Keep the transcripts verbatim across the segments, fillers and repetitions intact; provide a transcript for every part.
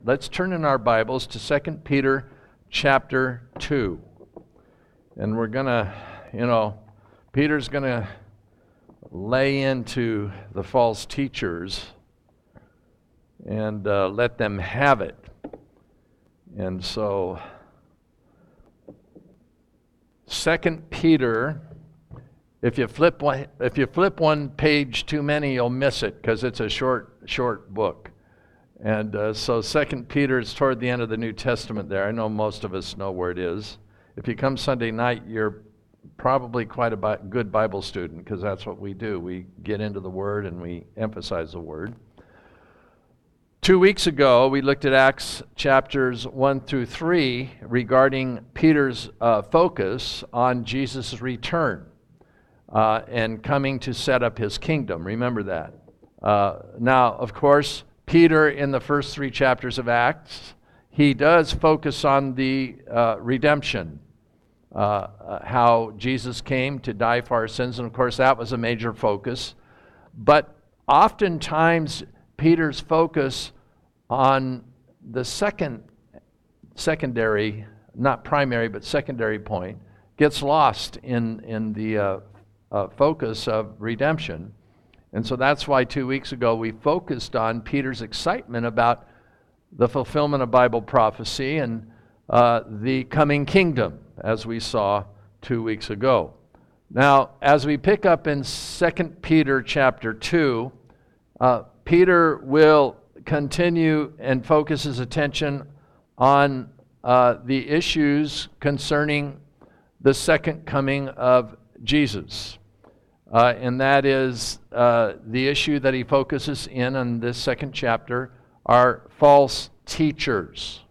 Let's turn in our Bibles to Second Peter chapter two. And we're going to, you know, Peter's going to lay into the false teachers and uh, let them have it. And so, Second Peter, if you flip one, if you flip one page too many, you'll miss it because it's a short, short book. And uh, so Second Peter is toward the end of the New Testament there. I know most of us know where it is. If you come Sunday night, you're probably quite a bi- good Bible student, because that's what we do. We get into the Word and we emphasize the Word. Two weeks ago, we looked at Acts chapters one through three regarding Peter's uh, focus on Jesus' return uh, and coming to set up his kingdom. Remember that. Uh, now, of course, Peter, in the first three chapters of Acts, he does focus on the uh, redemption, uh, uh, how Jesus came to die for our sins, and of course that was a major focus. But oftentimes Peter's focus on the second, secondary, not primary, but secondary point, gets lost in, in the uh, uh, focus of redemption. And so that's why two weeks ago we focused on Peter's excitement about the fulfillment of Bible prophecy and uh, the coming kingdom, as we saw two weeks ago. Now, as we pick up in Second Peter chapter two, uh, Peter will continue and focus his attention on uh, the issues concerning the second coming of Jesus. Uh, and that is uh, the issue that he focuses in on this second chapter are false teachers,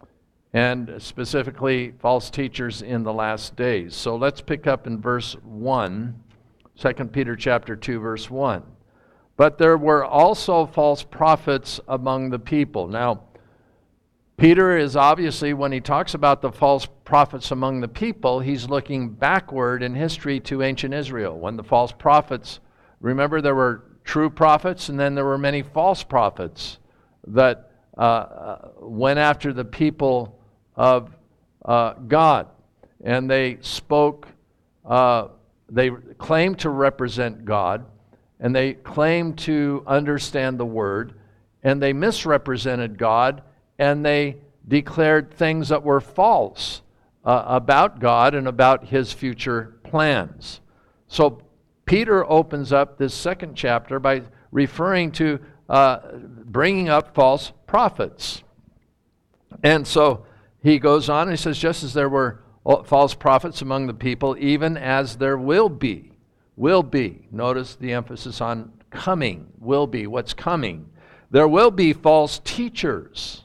and specifically false teachers in the last days. So let's pick up in verse one, Second Peter chapter two, verse one. But there were also false prophets among the people. Now, Peter is obviously, when he talks about the false prophets among the people, he's looking backward in history to ancient Israel. When the false prophets, remember there were true prophets and then there were many false prophets that uh, went after the people of uh, God. And they spoke, uh, they claimed to represent God, and they claimed to understand the Word, and they misrepresented God, and they declared things that were false uh, about God and about his future plans. So Peter opens up this second chapter by referring to uh, bringing up false prophets. And so he goes on and he says, just as there were false prophets among the people, even as there will be, will be. Notice the emphasis on coming, will be, what's coming. There will be false teachers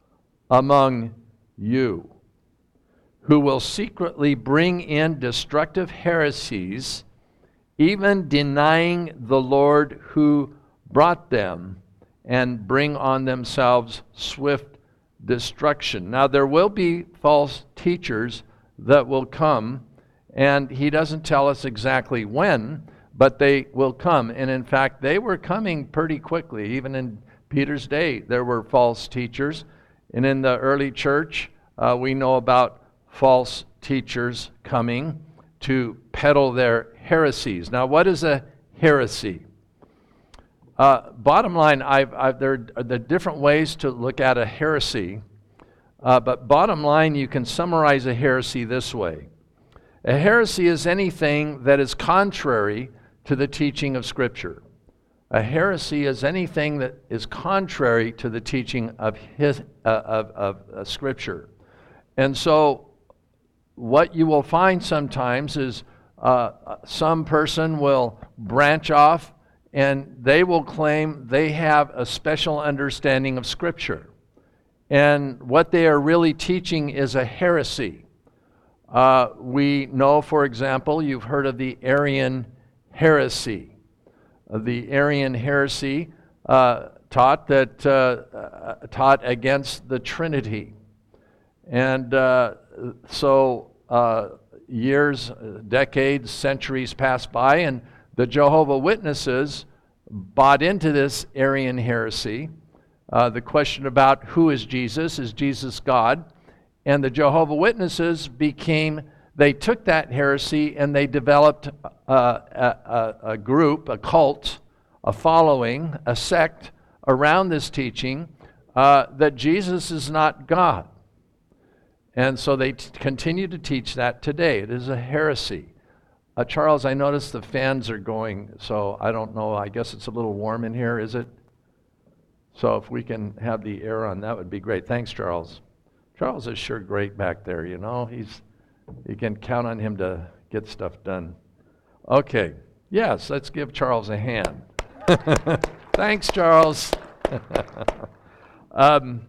among you, who will secretly bring in destructive heresies, even denying the Lord who brought them, and bring on themselves swift destruction. Now there will be false teachers that will come, and he doesn't tell us exactly when, but they will come. And in fact, they were coming pretty quickly. Even in Peter's day, there were false teachers. And in the early church, uh, we know about false teachers coming to peddle their heresies. Now, what is a heresy? Uh, bottom line, I've, I've, there are the different ways to look at a heresy, uh, but bottom line, you can summarize a heresy this way. A heresy is anything that is contrary to the teaching of Scripture. A heresy is anything that is contrary to the teaching of his uh, of, of uh, Scripture. And so what you will find sometimes is uh, some person will branch off and they will claim they have a special understanding of Scripture. And what they are really teaching is a heresy. Uh, we know, for example, you've heard of the Arian heresy. The Arian heresy uh, taught that uh, uh, taught against the Trinity, and uh, so uh, years, decades, centuries passed by, and the Jehovah's Witnesses bought into this Arian heresy, uh, the question about who is Jesus, is Jesus God? And the Jehovah's Witnesses became, they took that heresy and they developed uh, a, a, a group, a cult, a following, a sect around this teaching uh, that Jesus is not God. And so they t- continue to teach that today. It is a heresy. Uh, Charles, I noticed the fans are going, so I don't know. I guess it's a little warm in here, is it? So if we can have the air on, that would be great. Thanks, Charles. Charles is sure great back there, you know. He's, you can count on him to get stuff done. Okay. Yes, let's give Charles a hand. Thanks, Charles. um,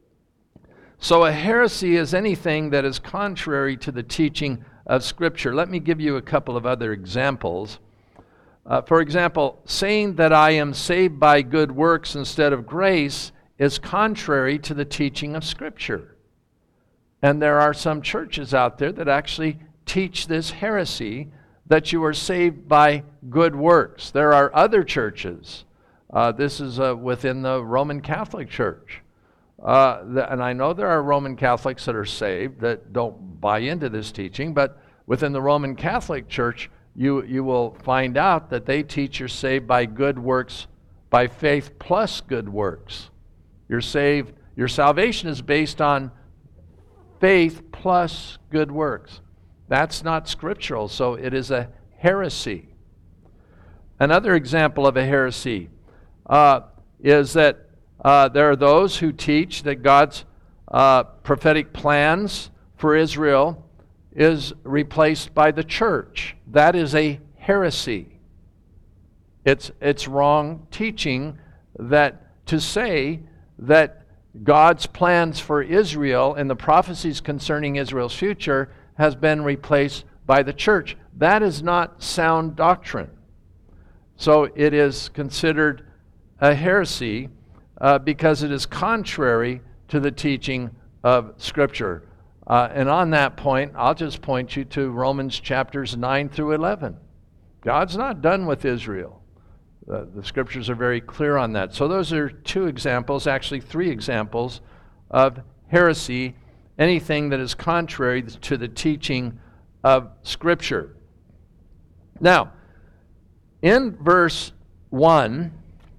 so a heresy is anything that is contrary to the teaching of Scripture. Let me give you a couple of other examples. Uh, for example, saying that I am saved by good works instead of grace is contrary to the teaching of Scripture. And there are some churches out there that actually teach this heresy, that you are saved by good works. There are other churches. Uh, this is uh, within the Roman Catholic Church. Uh, the, and I know there are Roman Catholics that are saved that don't buy into this teaching, but within the Roman Catholic Church, you, you will find out that they teach you're saved by good works, by faith plus good works. You're saved, your salvation is based on faith plus good works. That's not scriptural, so it is a heresy. Another example of a heresy uh, is that uh, there are those who teach that God's uh, prophetic plans for Israel is replaced by the church. That is a heresy. It's, it's wrong teaching that to say that God's plans for Israel and the prophecies concerning Israel's future has been replaced by the church. That is not sound doctrine. So it is considered a heresy uh, because it is contrary to the teaching of Scripture. Uh, and on that point, I'll just point you to Romans chapters nine through eleven. God's not done with Israel. Uh, the Scriptures are very clear on that. So those are two examples, actually three examples of heresy, anything that is contrary to the teaching of Scripture. Now, in verse one,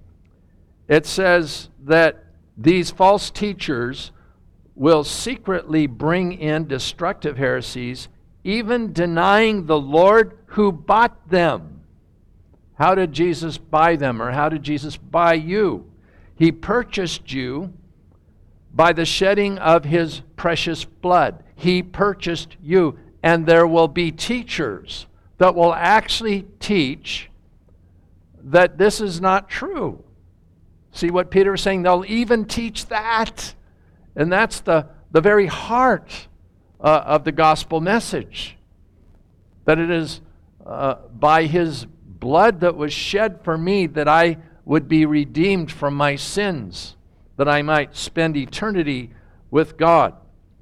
it says that these false teachers will secretly bring in destructive heresies, even denying the Lord who bought them. How did Jesus buy them, or how did Jesus buy you? He purchased you by the shedding of His precious blood. He purchased you, and there will be teachers that will actually teach that this is not true. See what Peter is saying? They'll even teach that. And that's the, the very heart uh, of the gospel message. That it is uh, by His blood that was shed for me that I would be redeemed from my sins, that I might spend eternity with God.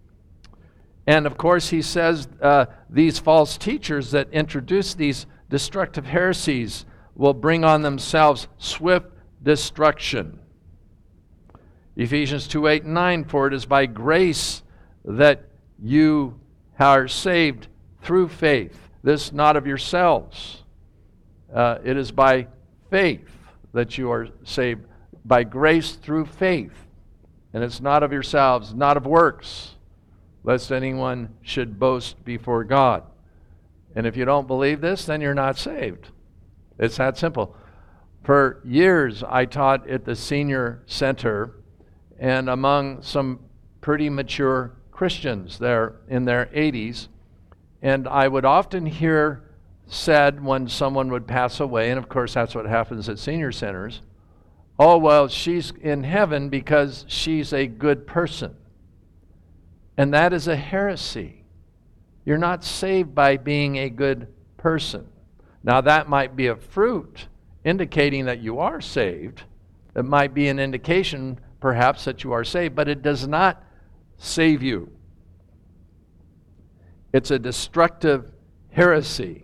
And of course, he says uh, these false teachers that introduce these destructive heresies will bring on themselves swift destruction. Ephesians two, eight, and nine, for it is by grace that you are saved through faith. This not of yourselves. Uh, it is by faith that you are saved, by grace through faith. And it's not of yourselves, not of works, lest anyone should boast before God. And if you don't believe this, then you're not saved. It's that simple. For years, I taught at the senior center, and among some pretty mature Christians there in their eighties, and I would often hear said when someone would pass away, and of course that's what happens at senior centers, oh, well, she's in heaven because she's a good person. And that is a heresy. You're not saved by being a good person. Now that might be a fruit indicating that you are saved. It might be an indication perhaps that you are saved, but it does not save you. It's a destructive heresy.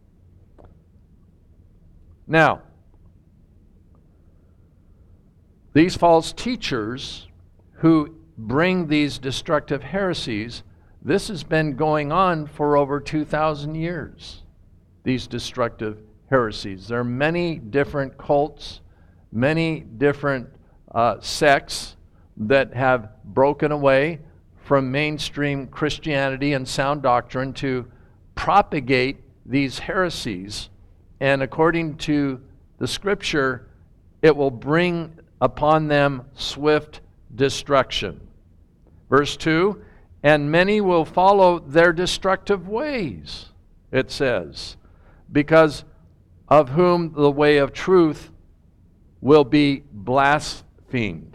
Now, These false teachers who bring these destructive heresies, this has been going on for over two thousand years, these destructive heresies. There are many different cults, many different uh, sects that have broken away from mainstream Christianity and sound doctrine to propagate these heresies. And according to the Scripture, it will bring upon them swift destruction. Verse two, and many will follow their destructive ways, it says, because of whom the way of truth will be blasphemed.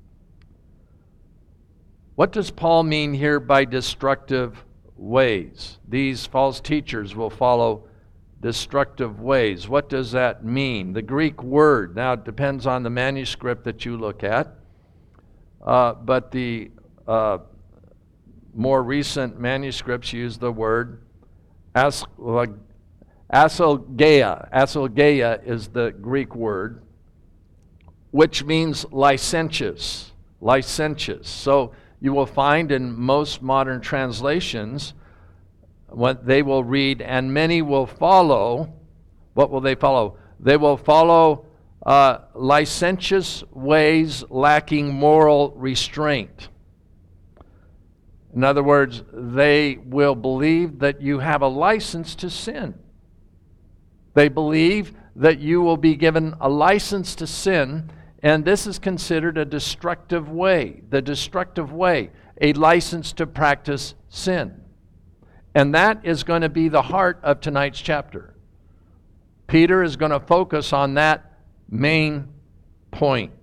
What does Paul mean here by destructive ways? These false teachers will follow destructive ways. What does that mean? The Greek word, now it depends on the manuscript that you look at, uh, but the uh, more recent manuscripts use the word as, asilgeia. Asilgeia is the Greek word, which means licentious. Licentious. So you will find in most modern translations, what they will read, and many will follow. What will they follow? They will follow uh, licentious ways lacking moral restraint. In other words, they will believe that you have a license to sin. They believe that you will be given a license to sin, and this is considered a destructive way. The destructive way, a license to practice sin. And that is going to be the heart of tonight's chapter. Peter is going to focus on that main point.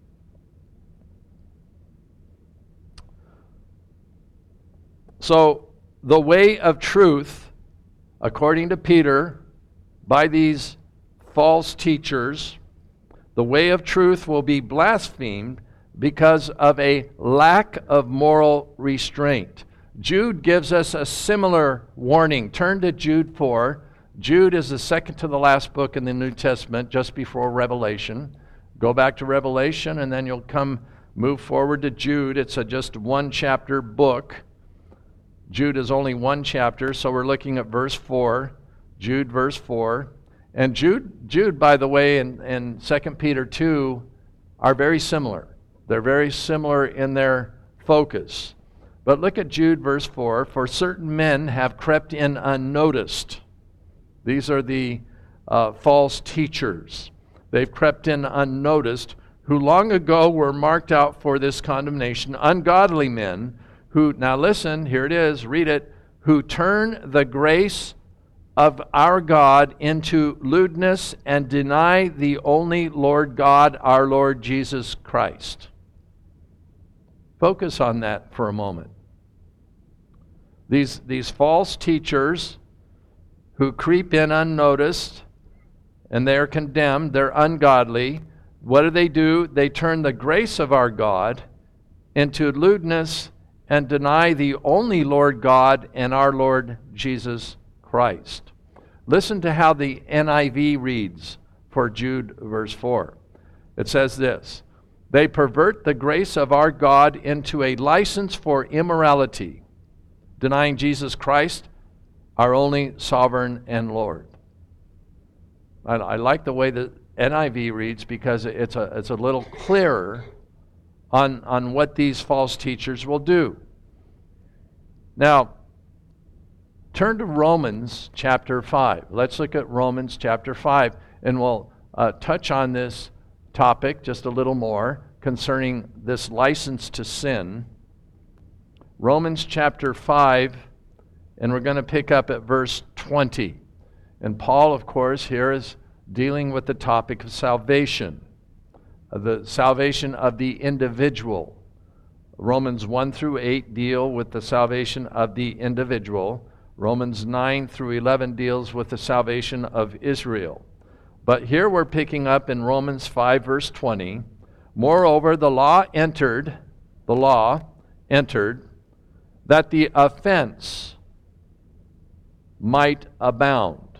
So, the way of truth, according to Peter, by these false teachers, the way of truth will be blasphemed because of a lack of moral restraint. Jude gives us a similar warning. Turn to Jude four. Jude is the second to the last book in the New Testament, just before Revelation. Go back to Revelation, and then you'll come move forward to Jude. It's a just one chapter book. Jude is only one chapter, so we're looking at verse four. Jude, verse four. And Jude, Jude, by the way, and, and Second Peter two are very similar. They're very similar in their focus. But look at Jude, verse four. For certain men have crept in unnoticed. These are the uh, false teachers. They've crept in unnoticed, who long ago were marked out for this condemnation, ungodly men who, now listen, here it is, read it, who turn the grace of our God into lewdness and deny the only Lord God, our Lord Jesus Christ. Focus on that for a moment. These, these false teachers who creep in unnoticed and they're condemned, they're ungodly. What do they do? They turn the grace of our God into lewdness and deny the only Lord God and our Lord Jesus Christ. Listen to how the N I V reads for Jude verse four. It says this, they pervert the grace of our God into a license for immorality, denying Jesus Christ, our only sovereign and Lord. I, I like the way the N I V reads because it's a, it's a little clearer on, on what these false teachers will do. Now, turn to Romans chapter five. Let's look at Romans chapter five, and we'll uh, touch on this topic just a little more concerning this license to sin. Romans chapter five, and we're going to pick up at verse twenty. And Paul, of course, here is dealing with the topic of salvation, the salvation of the individual. Romans one through eight deal with the salvation of the individual. Romans nine through eleven deals with the salvation of Israel. But here we're picking up in Romans five, verse twenty. Moreover, the law entered, the law entered, that the offense might abound.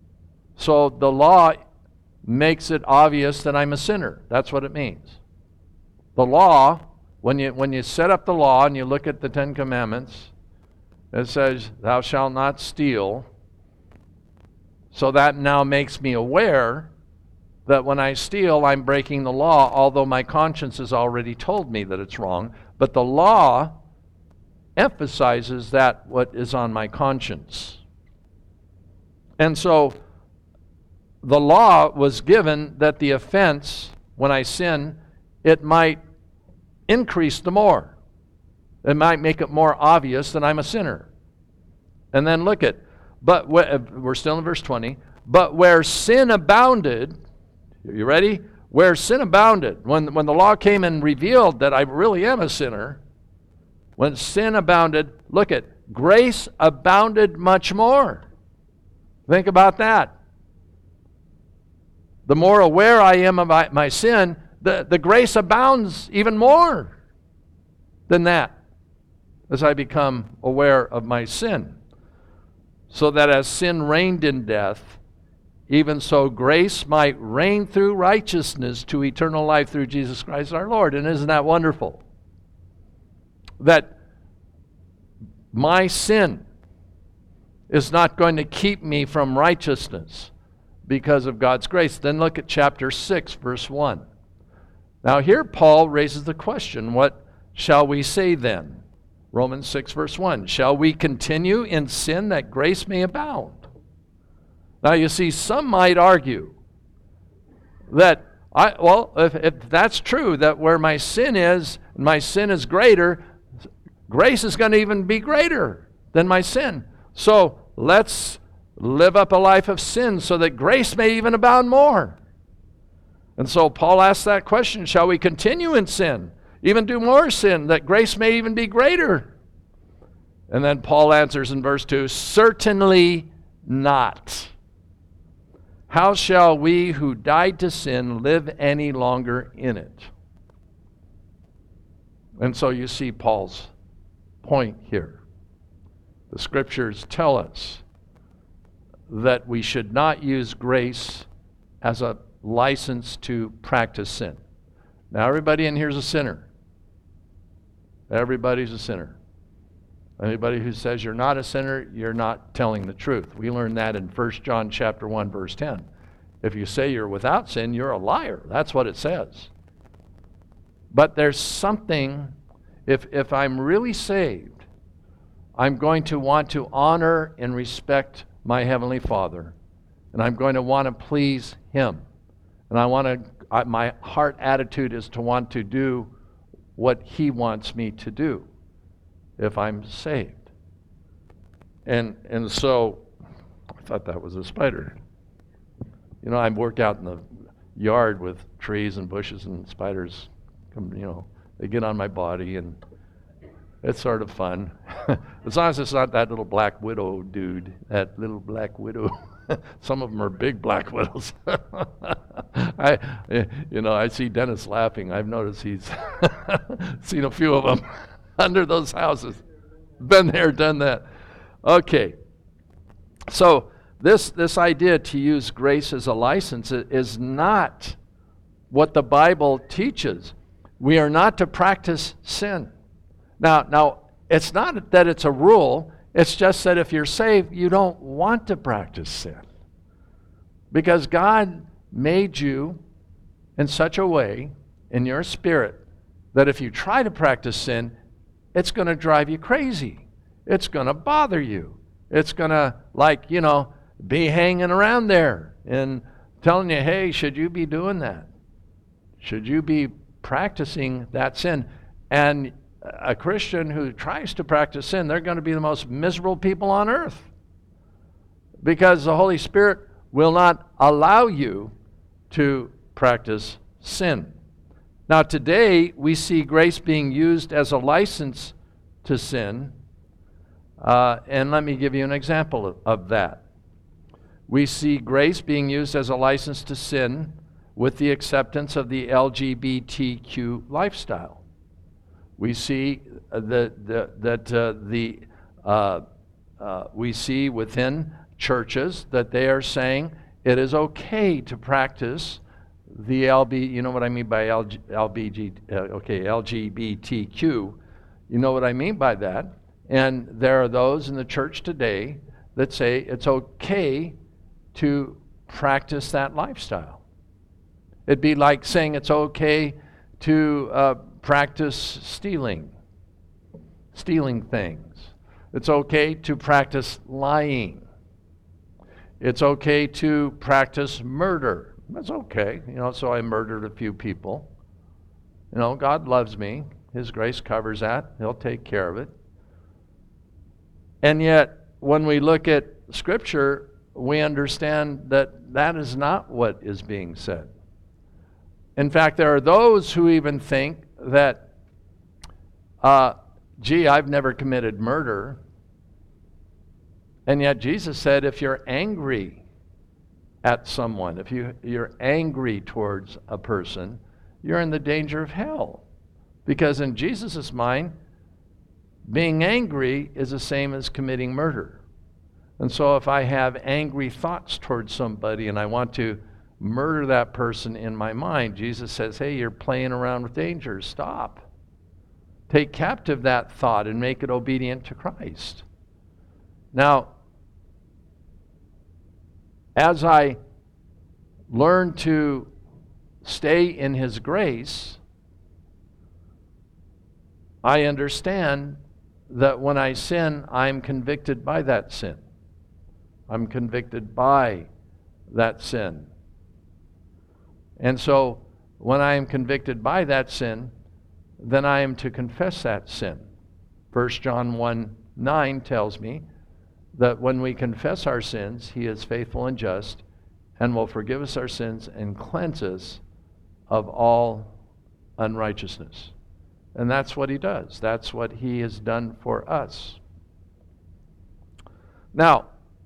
So the law makes it obvious that I'm a sinner. That's what it means. the law, when you, when you set up the law and you look at the Ten Commandments, it says, thou shalt not steal. So that now makes me aware that when I steal, I'm breaking the law, although my conscience has already told me that it's wrong. But the law emphasizes that what is on my conscience. And so the law was given that the offense, when I sin, it might increase the more. It might make it more obvious that I'm a sinner. And then look at, but we're still in verse twenty, but where sin abounded, you ready? Where sin abounded, when, when the law came and revealed that I really am a sinner, when sin abounded, look at, grace abounded much more. Think about that. The more aware I am of my, my sin, the, the grace abounds even more than that as I become aware of my sin. So that as sin reigned in death, even so grace might reign through righteousness to eternal life through Jesus Christ our Lord. And isn't that wonderful? That my sin is not going to keep me from righteousness because of God's grace. Then look at chapter six, verse one. Now here Paul raises the question, what shall we say then? Romans six, verse one. Shall we continue in sin that grace may abound? Now you see, some might argue that, I well, if, if that's true, that where my sin is, my sin is greater, grace is going to even be greater than my sin. So let's live up a life of sin so that grace may even abound more. And so Paul asks that question, shall we continue in sin? Even do more sin, that grace may even be greater? And then Paul answers in verse two, certainly not. How shall we who died to sin live any longer in it? And so you see Paul's point here. The scriptures tell us that we should not use grace as a license to practice sin. Now everybody in here is a sinner. Everybody's a sinner. Anybody who says you're not a sinner, you're not telling the truth. We learned that in First John chapter one, verse ten. If you say you're without sin, you're a liar. That's what it says. But there's something, if, if I'm really saved, I'm going to want to honor and respect my Heavenly Father. And I'm going to want to please Him. And I want to, I, my heart attitude is to want to do what He wants me to do if I'm saved. And and so, I thought that was a spider. You know, I work out in the yard with trees and bushes, and spiders come, you know, they get on my body, and it's sort of fun. As long as it's not that little black widow dude, that little black widow. Some of them are big black widows. I, you know, I see Dennis laughing. I've noticed he's seen a few of them under those houses. Been there, done that. Okay. So this this idea to use grace as a license is not what the Bible teaches. We are not to practice sin. Now, now it's not that it's a rule. It's just that if you're saved, you don't want to practice sin. Because God made you in such a way in your spirit that if you try to practice sin, it's going to drive you crazy. It's going to bother you. It's going to, like, you know, be hanging around there and telling you, hey, should you be doing that? Should you be practicing that sin? And a Christian who tries to practice sin, they're going to be the most miserable people on earth. Because the Holy Spirit will not allow you to practice sin. Now today, we see grace being used as a license to sin. Uh, and let me give you an example of, of that. We see grace being used as a license to sin with the acceptance of the L G B T Q lifestyle. We see the, the, that uh, the uh, uh, we see within churches that they are saying it is okay to practice the L B, you know what I mean by L G, L B G, uh, okay, L G B T Q, you know what I mean by that. And there are those in the church today that say it's okay to practice that lifestyle. It'd be like saying it's okay to uh, practice stealing, stealing things. It's okay to practice lying. It's okay to practice murder. That's okay. You know, so I murdered a few people. You know, God loves me. His grace covers that. He'll take care of it. And yet, when we look at Scripture, we understand that that is not what is being said. In fact, there are those who even think that, uh, gee, I've never committed murder. And yet Jesus said, if you're angry at someone, if you, you're angry towards a person, you're in the danger of hell. Because in Jesus' mind, being angry is the same as committing murder. And so if I have angry thoughts towards somebody and I want to murder that person in my mind, Jesus says, hey, you're playing around with danger. Stop. Take captive that thought and make it obedient to Christ. Now, as I learn to stay in His grace, I understand that when I sin, I'm convicted by that sin. I'm convicted by that sin. And so, when I am convicted by that sin, then I am to confess that sin. First John one nine tells me that when we confess our sins, He is faithful and just and will forgive us our sins and cleanse us of all unrighteousness. And that's what He does. That's what He has done for us. Now,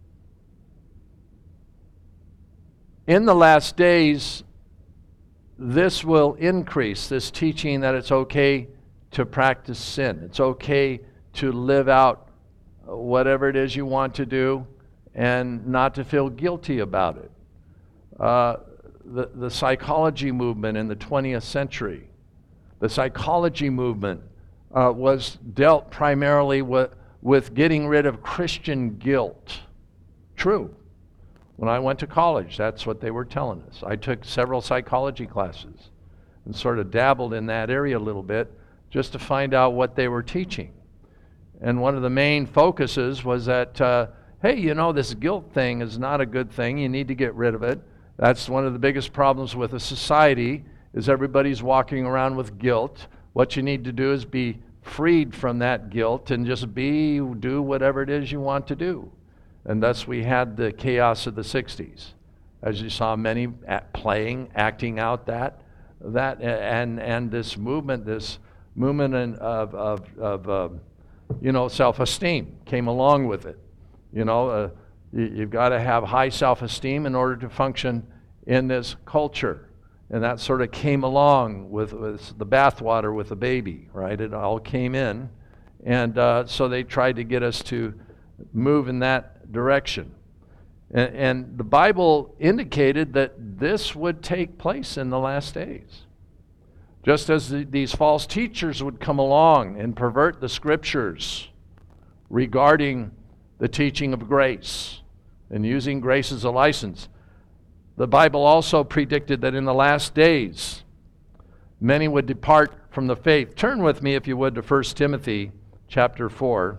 in the last days, this will increase, this teaching that it's okay to practice sin. It's okay to live out whatever it is you want to do and not to feel guilty about it. Uh, the, the psychology movement in the twentieth century, the psychology movement uh, was dealt primarily with, with getting rid of Christian guilt. True. When I went to college, that's what they were telling us. I took several psychology classes and sort of dabbled in that area a little bit just to find out what they were teaching. And one of the main focuses was that, uh, hey, you know, this guilt thing is not a good thing. You need to get rid of it. That's one of the biggest problems with a society, is everybody's walking around with guilt. What you need to do is be freed from that guilt and just be, do whatever it is you want to do. And thus we had the chaos of the sixties, as you saw many at playing, acting out that, that, and and this movement, this movement of of of uh, you know, self-esteem came along with it. You know, uh, you, you've got to have high self-esteem in order to function in this culture, and that sort of came along with, with the bathwater with the baby, right? It all came in, and uh, so they tried to get us to move in that direction. And, and the Bible indicated that this would take place in the last days. Just as the, these false teachers would come along and pervert the Scriptures regarding the teaching of grace and using grace as a license, the Bible also predicted that in the last days, many would depart from the faith. Turn with me, if you would, to First Timothy chapter four.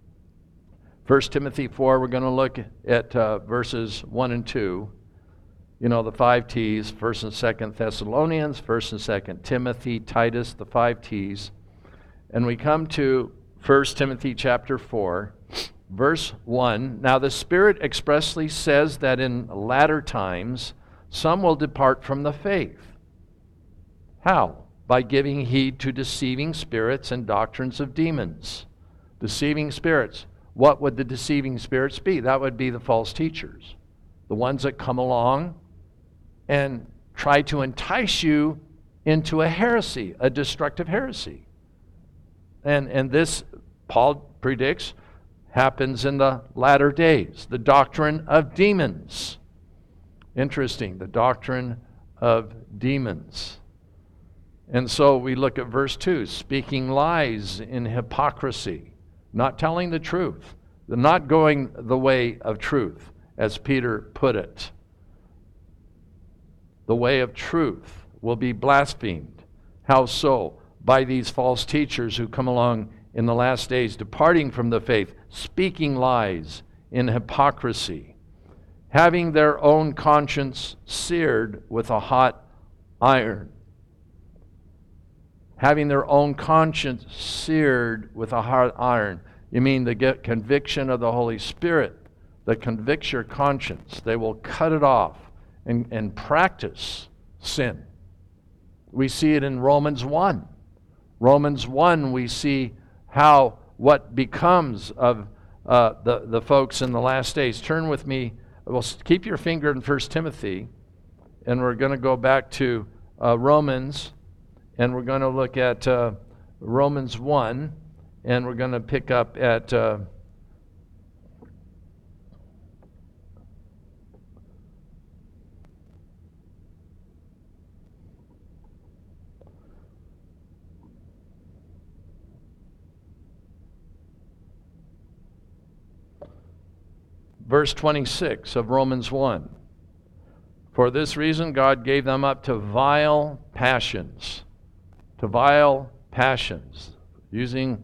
First Timothy four, we're going to look at uh, verses one and two. You know, the five T's, First and Second Thessalonians, First and Second Timothy, Titus, the five T's. And we come to First Timothy chapter four, verse one. Now the Spirit expressly says that in latter times some will depart from the faith. How? By giving heed to deceiving spirits and doctrines of demons. Deceiving spirits. What would the deceiving spirits be? That would be the false teachers. The ones that come along and try to entice you into a heresy, a destructive heresy. And, and this, Paul predicts, happens in the latter days. The doctrine of demons. Interesting, the doctrine of demons. And so we look at verse two, speaking lies in hypocrisy, not telling the truth, not going the way of truth, as Peter put it. The way of truth will be blasphemed. How so? By these false teachers who come along in the last days, departing from the faith, speaking lies in hypocrisy, having their own conscience seared with a hot iron. Having their own conscience seared with a hot iron. You mean the get conviction of the Holy Spirit that convicts your conscience. They will cut it off and, and practice sin. We see it in Romans one. Romans one, we see how, what becomes of uh, the, the folks in the last days. Turn with me, well, keep your finger in First Timothy, and we're going to go back to uh, Romans, and we're going to look at uh, Romans one, and we're going to pick up at uh, verse twenty-six of Romans one. For this reason God gave them up to vile passions, to vile passions, using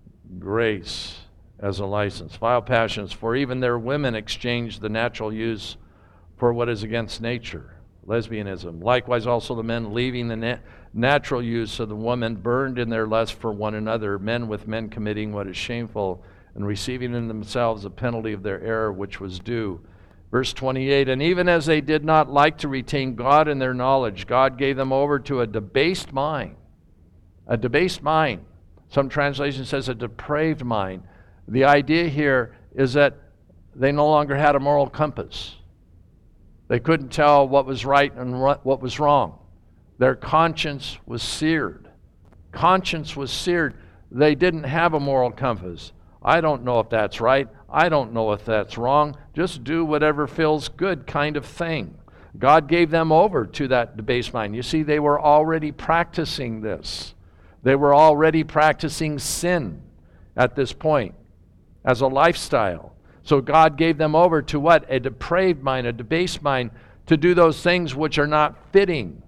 grace as a license. Vile passions, for even their women exchanged the natural use for what is against nature, lesbianism. Likewise also the men, leaving the na- natural use of the woman, burned in their lust for one another, men with men committing what is shameful, and receiving in themselves the penalty of their error which was due. Verse twenty-eight, and even as they did not like to retain God in their knowledge, God gave them over to a debased mind. A debased mind. Some translation says a depraved mind. The idea here is that they no longer had a moral compass. They couldn't tell what was right and what was wrong. Their conscience was seared. Conscience was seared. They didn't have a moral compass. I don't know if that's right. I don't know if that's wrong. Just do whatever feels good kind of thing. God gave them over to that debased mind. You see, they were already practicing this. They were already practicing sin at this point as a lifestyle. So God gave them over to what? A depraved mind, a debased mind, to do those things which are not fitting.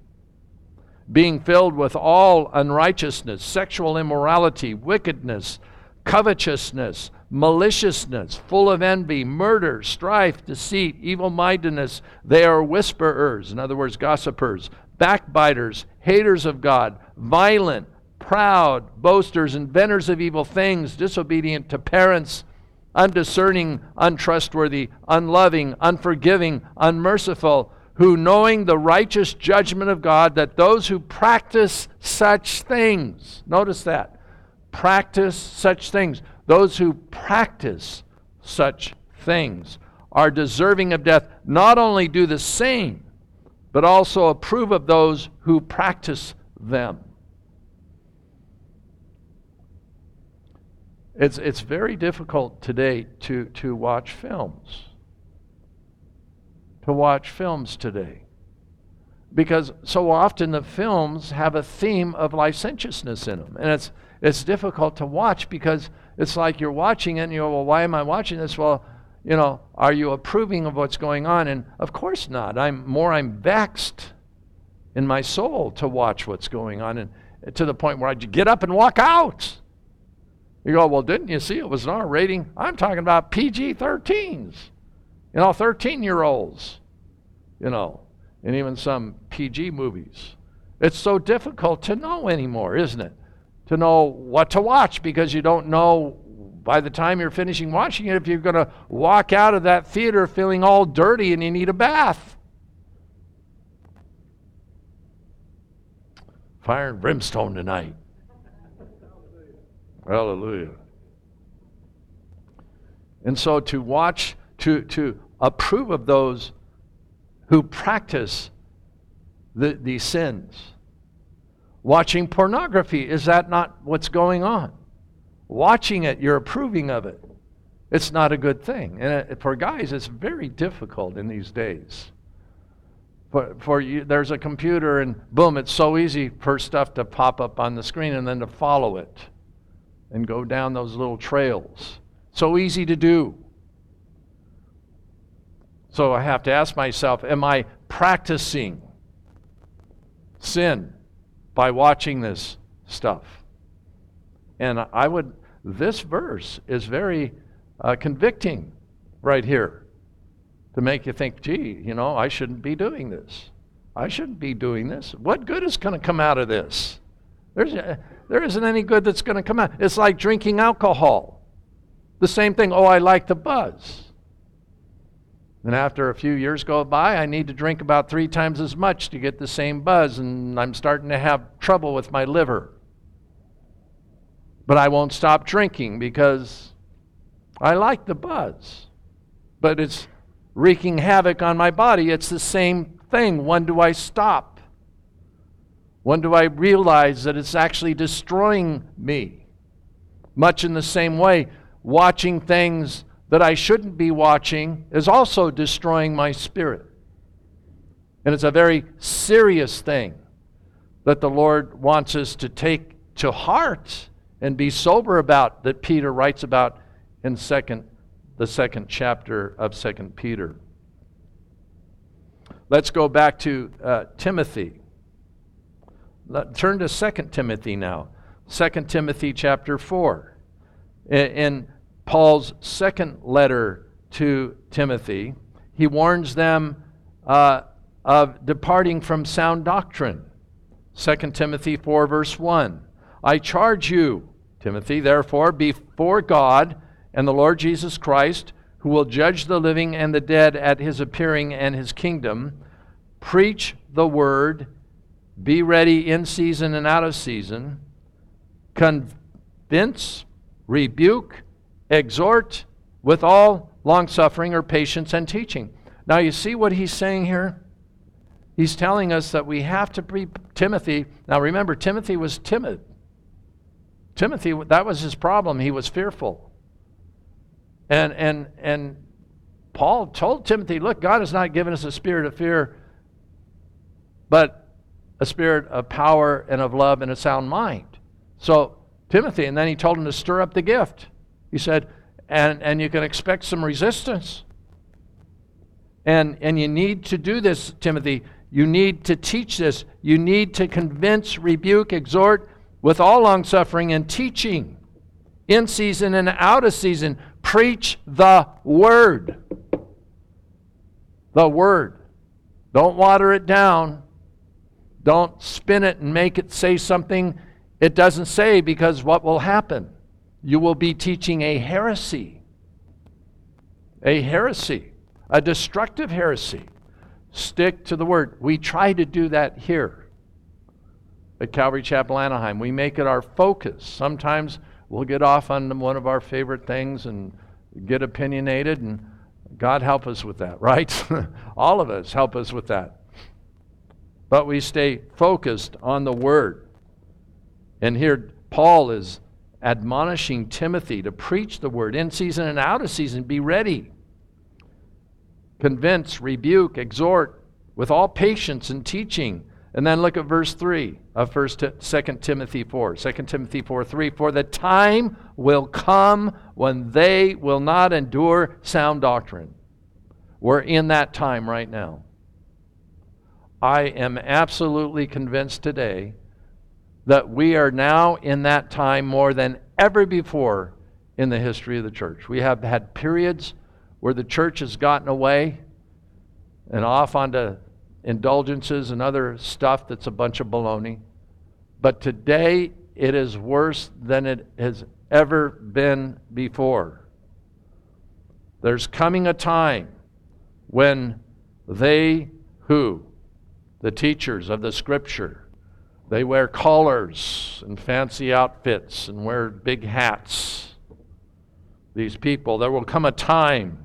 Being filled with all unrighteousness, sexual immorality, wickedness, covetousness, maliciousness, full of envy, murder, strife, deceit, evil-mindedness. They are whisperers, in other words, gossipers, backbiters, haters of God, violent, proud, boasters, inventors of evil things, disobedient to parents, undiscerning, untrustworthy, unloving, unforgiving, unmerciful, who knowing the righteous judgment of God, that those who practice such things, notice that, practice such things. Those who practice such things are deserving of death. Not only do the same, but also approve of those who practice them. It's, it's very difficult today to, to watch films. To watch films today. Because so often the films have a theme of licentiousness in them. And it's It's difficult to watch because it's like you're watching it and you go, well, why am I watching this? Well, you know, are you approving of what's going on? And of course not. I'm more I'm vexed in my soul to watch what's going on, and to the point where I'd get up and walk out. You go, well, didn't you see it was an R rating? I'm talking about P G thirteens. You know, thirteen-year-olds. You know, and even some P G movies. It's so difficult to know anymore, isn't it? To know what to watch, because you don't know by the time you're finishing watching it if you're going to walk out of that theater feeling all dirty and you need a bath. Fire and brimstone tonight. Hallelujah. And so to watch, to, to approve of those who practice the, these sins. Watching pornography, is that not what's going on? Watching it, you're approving of it. It's not a good thing. And it, for guys, it's very difficult in these days. For, for you, there's a computer and boom, it's so easy for stuff to pop up on the screen and then to follow it and go down those little trails. So easy to do. So I have to ask myself, am I practicing sin by watching this stuff? And I would, this verse is very uh, convicting right here to make you think, gee, you know, I shouldn't be doing this. I shouldn't be doing this. What good is going to come out of this? There's, a, there isn't any good that's going to come out. It's like drinking alcohol. The same thing, oh, I like the buzz. And after a few years go by, I need to drink about three times as much to get the same buzz, and I'm starting to have trouble with my liver. But I won't stop drinking because I like the buzz. But it's wreaking havoc on my body. It's the same thing. When do I stop? When do I realize that it's actually destroying me? Much in the same way, watching things that I shouldn't be watching is also destroying my spirit. And it's a very serious thing that the Lord wants us to take to heart and be sober about, that Peter writes about in second, the second chapter of Second Peter. Let's go back to uh, Timothy. Let, turn to Second Timothy now. Second Timothy chapter four. In, in Paul's second letter to Timothy, he warns them uh, of departing from sound doctrine. Second Timothy four verse one. I charge you, Timothy, therefore, before God and the Lord Jesus Christ, who will judge the living and the dead at his appearing and his kingdom, preach the word, be ready in season and out of season, convince, rebuke, exhort with all longsuffering or patience and teaching. Now you see what he's saying here? He's telling us that we have to be Timothy. Now remember, Timothy was timid. Timothy, that was his problem. He was fearful. And and and Paul told Timothy, look, God has not given us a spirit of fear, but a spirit of power and of love and a sound mind. So Timothy, and then he told him to stir up the gift. He said, and, and you can expect some resistance. And, and you need to do this, Timothy. You need to teach this. You need to convince, rebuke, exhort with all longsuffering and teaching. In season and out of season. Preach the word. The word. Don't water it down. Don't spin it and make it say something it doesn't say, because what will happen? You will be teaching a heresy. A heresy. A destructive heresy. Stick to the word. We try to do that here at Calvary Chapel, Anaheim. We make it our focus. Sometimes we'll get off on one of our favorite things and get opinionated, and God help us with that, right? All of us help us with that. But we stay focused on the word. And here Paul is admonishing Timothy to preach the word in season and out of season. Be ready. Convince, rebuke, exhort with all patience and teaching. And then look at verse three of First, Second Timothy four. Second Timothy four three. For the time will come when they will not endure sound doctrine. We're in that time right now. I am absolutely convinced today that we are now in that time more than ever before in the history of the church. We have had periods where the church has gotten away and off onto indulgences and other stuff that's a bunch of baloney. But today it is worse than it has ever been before. There's coming a time when they who, the teachers of the Scripture, they wear collars and fancy outfits and wear big hats. These people, there will come a time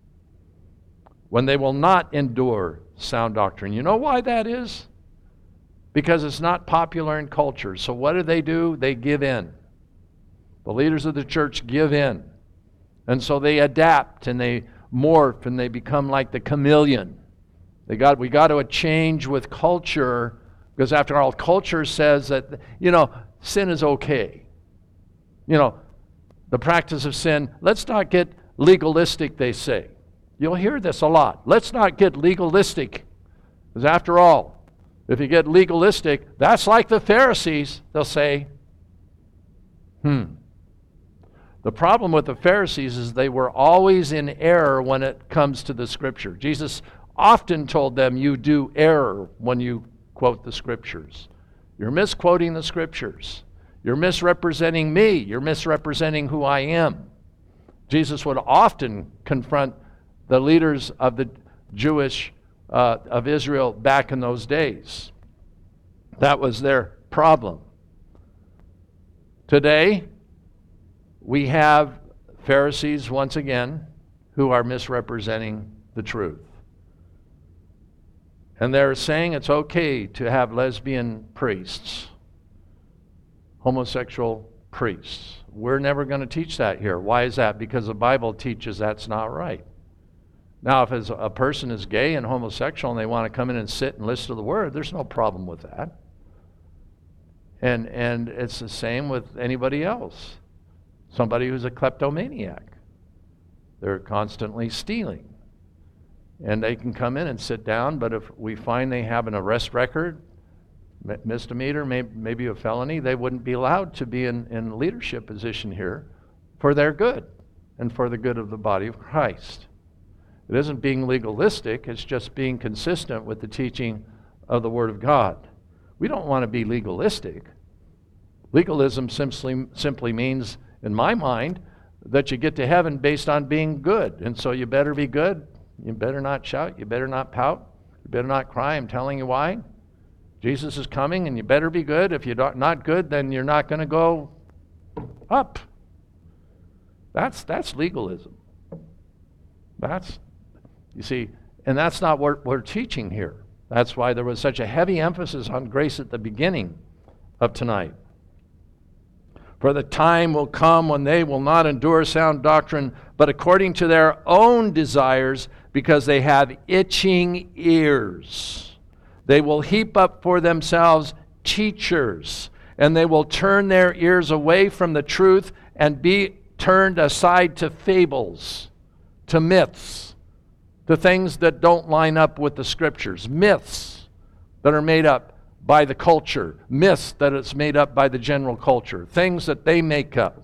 when they will not endure sound doctrine. You know why that is? Because it's not popular in culture. So what do they do? They give in. The leaders of the church give in. And so they adapt and they morph and they become like the chameleon. They got, we got to change with culture, because after all, culture says that, you know, sin is okay. You know, the practice of sin, let's not get legalistic, they say. You'll hear this a lot. Let's not get legalistic, because after all, if you get legalistic, that's like the Pharisees, they'll say. Hmm. The problem with the Pharisees is they were always in error when it comes to the Scripture. Jesus often told them, you do error when you quote the Scriptures. You're misquoting the Scriptures. You're misrepresenting me. You're misrepresenting who I am. Jesus would often confront the leaders of the Jewish, uh, of Israel back in those days. That was their problem. Today, we have Pharisees, once again, who are misrepresenting the truth. And they're saying it's okay to have lesbian priests, homosexual priests. We're never going to teach that here. Why is that? Because the Bible teaches that's not right. Now, if it's a person is gay and homosexual and they want to come in and sit and listen to the Word, there's no problem with that. And, and it's the same with anybody else. Somebody who's a kleptomaniac. They're constantly stealing. And they can come in and sit down, but if we find they have an arrest record, misdemeanor, maybe, maybe a felony, they wouldn't be allowed to be in, in leadership position here for their good and for the good of the body of Christ. It isn't being legalistic, it's just being consistent with the teaching of the Word of God. We don't want to be legalistic. Legalism simply, simply means, in my mind, that you get to heaven based on being good. And so you better be good. You better not shout. You better not pout. You better not cry. I'm telling you why. Jesus is coming, and you better be good. If you're not good, then you're not going to go up. That's, that's legalism. That's, you see, and that's not what we're teaching here. That's why there was such a heavy emphasis on grace at the beginning of tonight. For the time will come when they will not endure sound doctrine, but according to their own desires, because they have itching ears. They will heap up for themselves teachers, and they will turn their ears away from the truth and be turned aside to fables, to myths, to things that don't line up with the Scriptures. Myths that are made up by the culture, myths that it's made up by the general culture, things that they make up.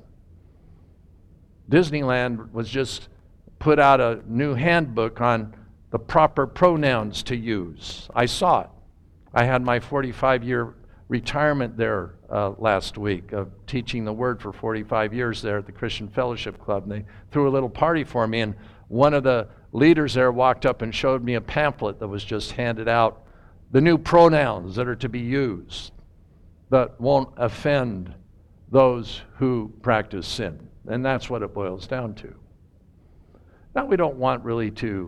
Disneyland was just put out a new handbook on the proper pronouns to use. I saw it. I had my forty-five year retirement there uh, last week of teaching the Word for forty-five years there at the Christian Fellowship Club. And they threw a little party for me, and one of the leaders there walked up and showed me a pamphlet that was just handed out. The new pronouns that are to be used that won't offend those who practice sin. And that's what it boils down to. Now, we don't want really to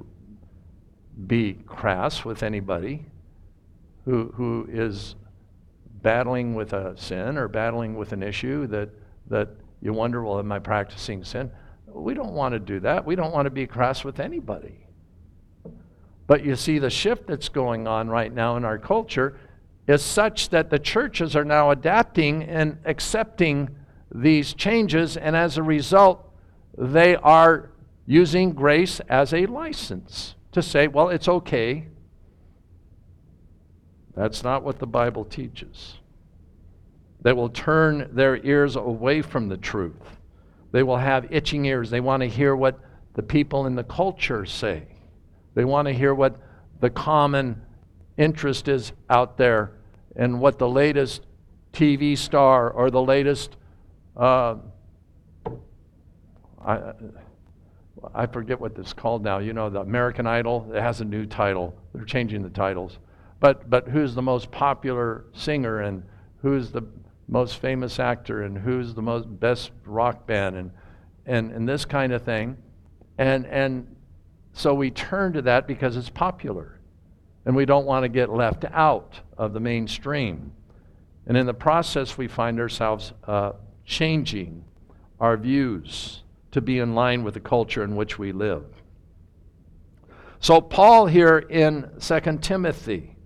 be crass with anybody who who is battling with a sin or battling with an issue that, that you wonder, well, am I practicing sin? We don't want to do that. We don't want to be crass with anybody. But you see, the shift that's going on right now in our culture is such that the churches are now adapting and accepting these changes, and as a result, they are using grace as a license to say, well, it's okay. That's not what the Bible teaches. They will turn their ears away from the truth. They will have itching ears. They want to hear what the people in the culture say. They want to hear what the common interest is out there and what the latest T V star or the latest, uh, I, I forget what this is called now. You know, the American Idol, it has a new title. They're changing the titles. But, but who's the most popular singer, and who's the most famous actor, and who's the most best rock band, and, and, and this kind of thing. And, and so we turn to that because it's popular, and we don't want to get left out of the mainstream. And in the process, we find ourselves uh, changing our views to be in line with the culture in which we live. So Paul here in Second Timothy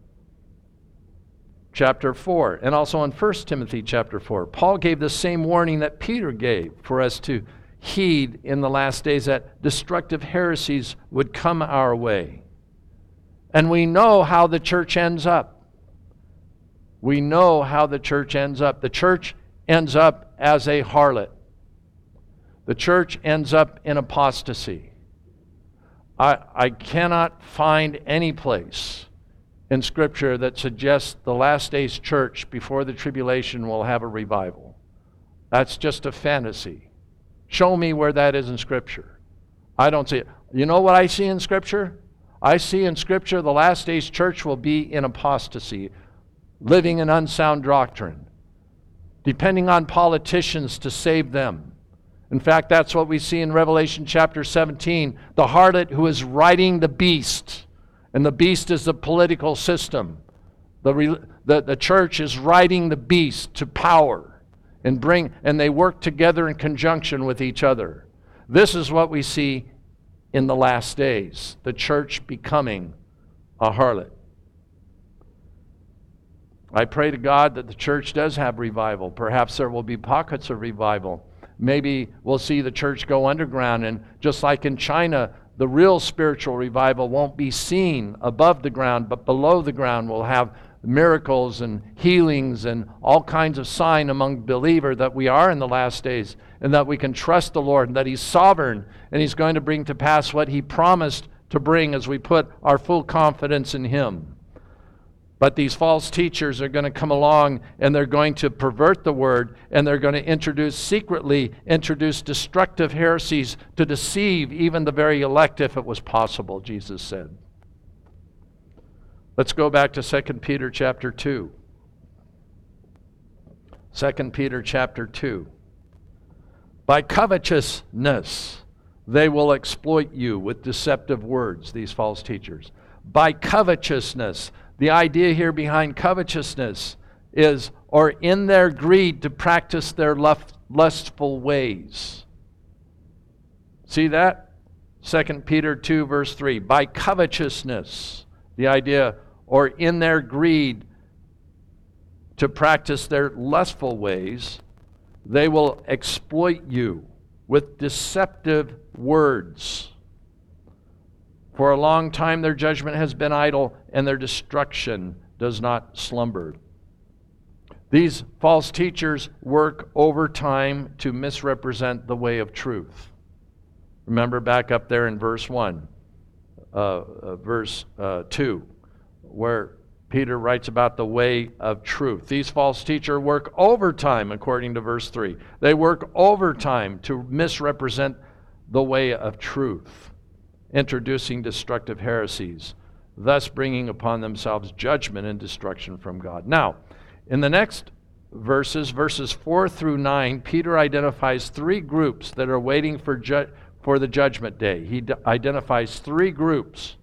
chapter four, and also in First Timothy chapter four, Paul gave the same warning that Peter gave for us to heed in the last days, that destructive heresies would come our way. And we know how the church ends up. We know how the church ends up. The church ends up as a harlot. The church ends up in apostasy. I, I cannot find any place in Scripture that suggests the last days church before the tribulation will have a revival. That's just a fantasy. Show me where that is in Scripture. I don't see it. You know what I see in Scripture? I see in Scripture the last days church will be in apostasy, living in unsound doctrine, depending on politicians to save them. In fact, that's what we see in Revelation chapter seventeen, the harlot who is riding the beast, and the beast is the political system. The, the, the church is riding the beast to power. And bring and they work together in conjunction with each other. This is what we see in the last days, the church becoming a harlot. I pray to God that the church does have revival. Perhaps there will be pockets of revival. Maybe we'll see the church go underground, and just like in China, the real spiritual revival won't be seen above the ground, but below the ground we'll have miracles and healings and all kinds of sign among believers that we are in the last days, and that we can trust the Lord, and that He's sovereign, and He's going to bring to pass what He promised to bring as we put our full confidence in Him. But these false teachers are going to come along, and they're going to pervert the word, and they're going to introduce, secretly introduce destructive heresies to deceive even the very elect if it was possible, Jesus said. Let's go back to Second Peter chapter two. Second Peter chapter two. By covetousness, they will exploit you with deceptive words, these false teachers. By covetousness. The idea here behind covetousness is, or in their greed to practice their lustful ways. See that? Second Peter two verse three. By covetousness. The idea, or in their greed to practice their lustful ways, they will exploit you with deceptive words. For a long time their judgment has been idle, and their destruction does not slumber. These false teachers work overtime to misrepresent the way of truth. Remember back up there in verse one. Uh, uh, verse uh, two, where Peter writes about the way of truth. These false teachers work overtime, according to verse three. They work overtime to misrepresent the way of truth, introducing destructive heresies, thus bringing upon themselves judgment and destruction from God. Now, in the next verses, verses four through nine, Peter identifies three groups that are waiting for judgment. For the judgment day. He d- identifies three groups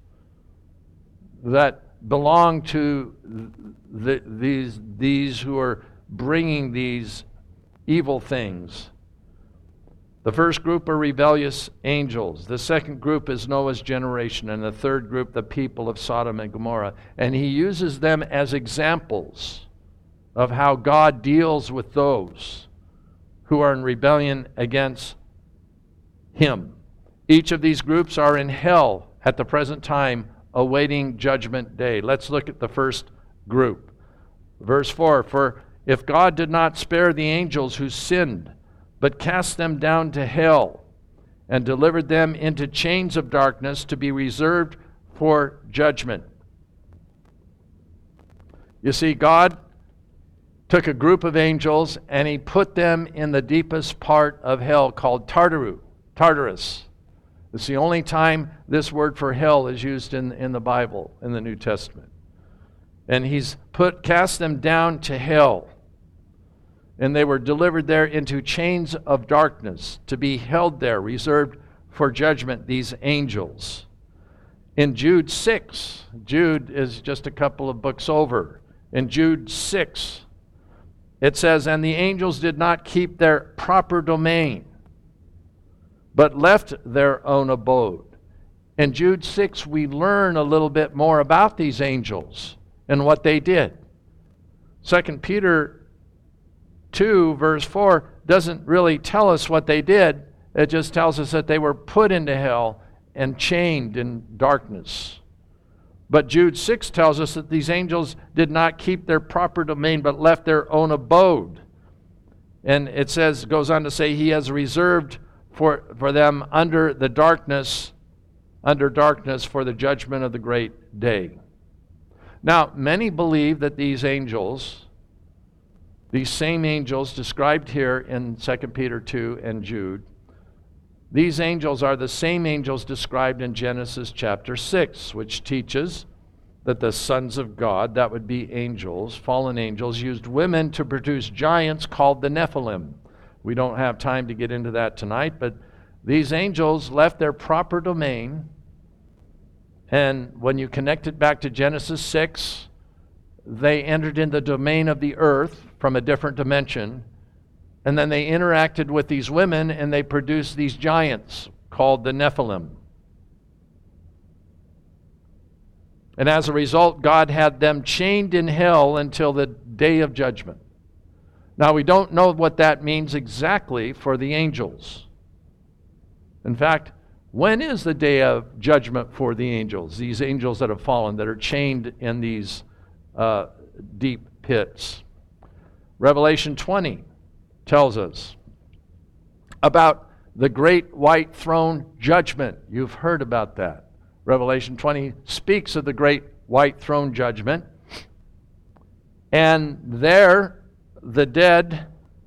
that belong to the, these, these who are bringing these evil things. The first group are rebellious angels. The second group is Noah's generation. And the third group, the people of Sodom and Gomorrah. And he uses them as examples of how God deals with those who are in rebellion against Him. Each of these groups are in hell at the present time, awaiting judgment day. Let's look at the first group. Verse four, for if God did not spare the angels who sinned, but cast them down to hell, and delivered them into chains of darkness to be reserved for judgment. You see, God took a group of angels and He put them in the deepest part of hell called Tartaru. Tartarus. It's the only time this word for hell is used in, in the Bible, in the New Testament. And He's put cast them down to hell. And they were delivered there into chains of darkness to be held there, reserved for judgment, these angels. In Jude six, Jude is just a couple of books over. In Jude six, it says, and the angels did not keep their proper domain, but left their own abode, In Jude six, we learn a little bit more about these angels and what they did. Second Peter two, verse four, doesn't really tell us what they did. It just tells us that they were put into hell and chained in darkness. But Jude six tells us that these angels did not keep their proper domain, but left their own abode. And it says, goes on to say, he has reserved for, for them under the darkness, under darkness for the judgment of the great day. Now, many believe that these angels, these same angels described here in Second Peter two and Jude, these angels are the same angels described in Genesis chapter six, which teaches that the sons of God, that would be angels, fallen angels, used women to produce giants called the Nephilim. We don't have time to get into that tonight, but these angels left their proper domain, and when you connect it back to Genesis six, they entered in the domain of the earth from a different dimension, and then they interacted with these women and they produced these giants called the Nephilim. And as a result, God had them chained in hell until the day of judgment. Now, we don't know what that means exactly for the angels. In fact, when is the day of judgment for the angels, these angels that have fallen, that are chained in these uh, deep pits? Revelation twenty tells us about the great white throne judgment. You've heard about that. Revelation twenty speaks of the great white throne judgment. And there, the dead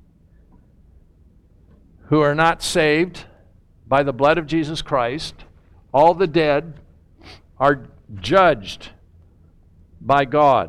who are not saved by the blood of Jesus Christ, all the dead are judged by God.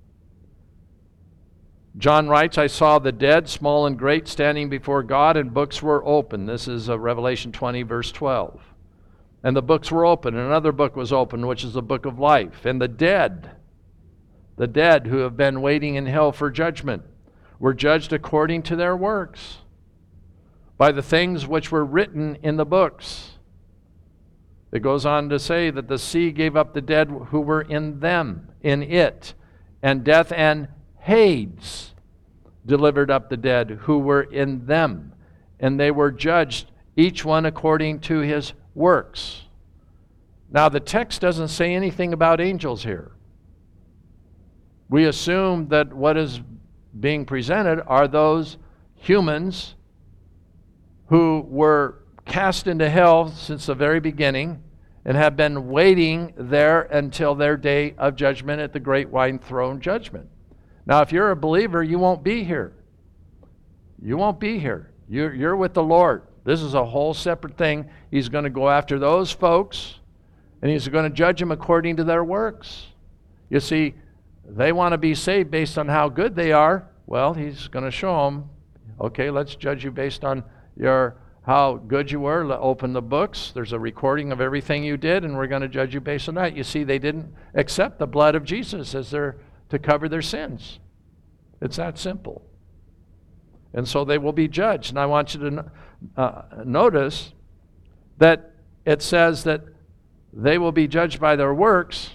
John writes, I saw the dead, small and great, standing before God, and books were open. This is uh, Revelation twenty, verse twelve. And the books were open, and another book was opened, which is the book of life. And the dead, the dead who have been waiting in hell for judgment, were judged according to their works, by the things which were written in the books. It goes on to say that the sea gave up the dead who were in them, in it, and death and Hades delivered up the dead who were in them, and they were judged, each one according to his works. Now, the text doesn't say anything about angels here. We assume that what is being presented are those humans who were cast into hell since the very beginning and have been waiting there until their day of judgment at the great white throne judgment. Now, if you're a believer, you won't be here. You won't be here. You're, you're with the Lord. This is a whole separate thing. He's going to go after those folks, and he's going to judge them according to their works. You see, they want to be saved based on how good they are. Well, he's going to show them, okay, let's judge you based on your how good you were. Open the books. There's a recording of everything you did, and we're going to judge you based on that. You see, they didn't accept the blood of Jesus as their to cover their sins. It's that simple. And so they will be judged. And I want you to uh, notice that it says that they will be judged by their works.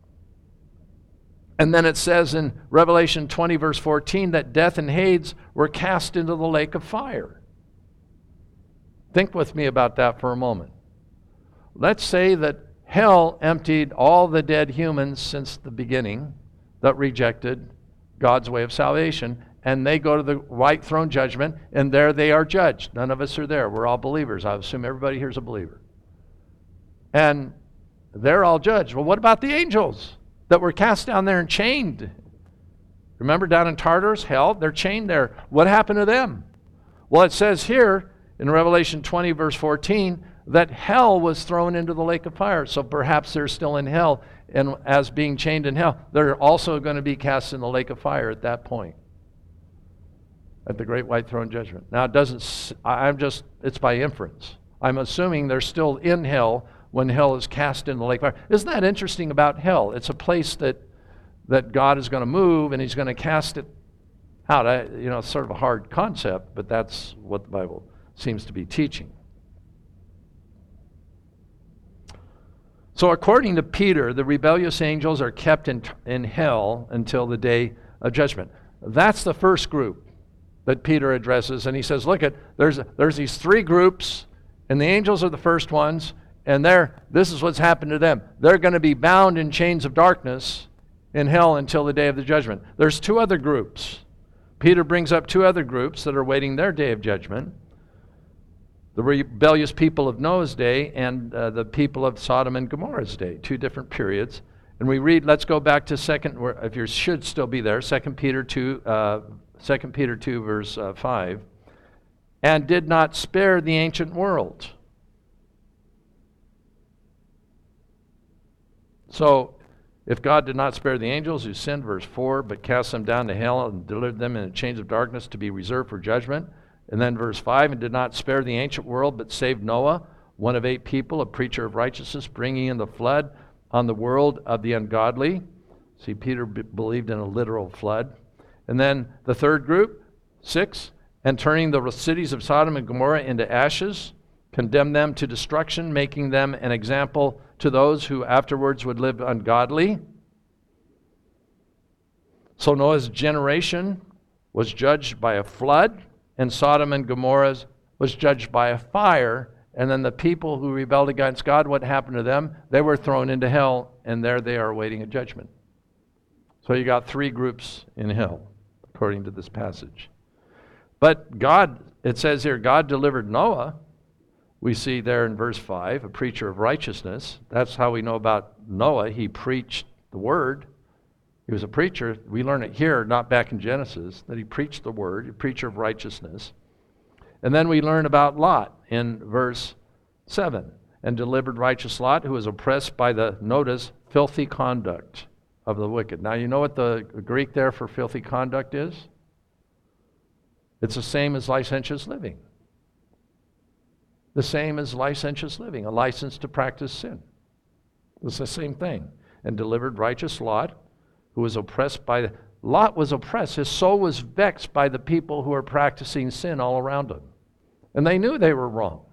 And then it says in Revelation twenty, verse fourteen, that death and Hades were cast into the lake of fire. Think with me about that for a moment. Let's say that hell emptied all the dead humans since the beginning that rejected God's way of salvation, and they go to the white throne judgment, and there they are judged. None of us are there. We're all believers. I assume everybody here is a believer. And they're all judged. Well, what about the angels that were cast down there and chained? Remember down in Tartarus, hell, they're chained there. What happened to them? Well, it says here in Revelation twenty, verse fourteen, that hell was thrown into the lake of fire. So perhaps they're still in hell, and as being chained in hell, they're also going to be cast in the lake of fire at that point, at the great white throne judgment. Now, it doesn't, I'm just, it's by inference. I'm assuming they're still in hell when hell is cast in the lake of fire. Isn't that interesting about hell? It's a place that that God is going to move, and he's going to cast it out. I, you know, it's sort of a hard concept, but that's what the Bible seems to be teaching. So according to Peter, the rebellious angels are kept in, in hell until the day of judgment. That's the first group that Peter addresses. And he says, look, at there's, there's these three groups, and the angels are the first ones, and they're, this is what's happened to them. They're going to be bound in chains of darkness in hell until the day of the judgment. There's two other groups. Peter brings up two other groups that are waiting their day of judgment. The rebellious people of Noah's day and uh, the people of Sodom and Gomorrah's day, two different periods. And we read, let's go back to second, if you should still be there, Second Peter two, uh, Second Peter two, verse uh, five. And did not spare the ancient world. So, if God did not spare the angels who sinned, verse four, but cast them down to hell and delivered them in a chains of darkness to be reserved for judgment. And then verse five, and did not spare the ancient world, but saved Noah, one of eight people, a preacher of righteousness, bringing in the flood on the world of the ungodly. See, Peter b- believed in a literal flood. And then the third group, six, and turning the cities of Sodom and Gomorrah into ashes, condemned them to destruction, making them an example to those who afterwards would live ungodly. So Noah's generation was judged by a flood, and Sodom and Gomorrah was judged by a fire. And then the people who rebelled against God, what happened to them? They were thrown into hell, and there they are awaiting a judgment. So you got three groups in hell, according to this passage. But God, it says here, God delivered Noah. We see there in verse five, a preacher of righteousness. That's how we know about Noah. He preached the word. He was a preacher. We learn it here, not back in Genesis, that he preached the word, a preacher of righteousness. And then we learn about Lot in verse seven. And delivered righteous Lot, who was oppressed by the, notice, filthy conduct of the wicked. Now you know what the Greek there for filthy conduct is? It's the same as licentious living. The same as licentious living, a license to practice sin. It's the same thing. And delivered righteous Lot, who was oppressed by, Lot was oppressed. His soul was vexed by the people who were practicing sin all around him. And they knew they were wrong.